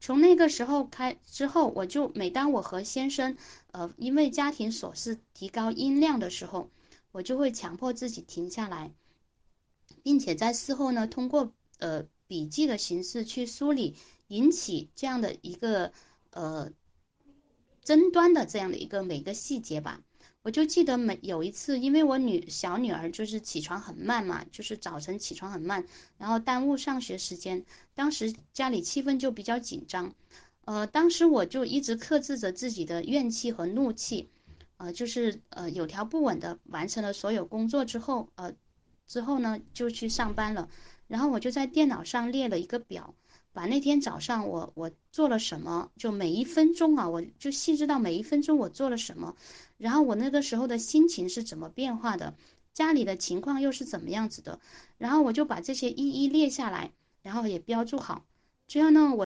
从那个时候之后，我就每当我和先生因为家庭琐事提高音量的时候，我就会强迫自己停下来，并且在事后呢，通过笔记的形式去梳理引起这样的一个呃争端的这样的一个每个细节吧。我就记得有一次，因为我小女儿就是起床很慢嘛，就是早晨起床很慢，然后耽误上学时间，当时家里气氛就比较紧张。当时我就一直克制着自己的怨气和怒气，就是有条不紊的完成了所有工作之后呢就去上班了。然后我就在电脑上列了一个表，把那天早上我做了什么，就每一分钟啊，我就细致到每一分钟我做了什么，然后我那个时候的心情是怎么变化的，家里的情况又是怎么样子的，然后我就把这些一一列下来，然后也标注好。这样呢，我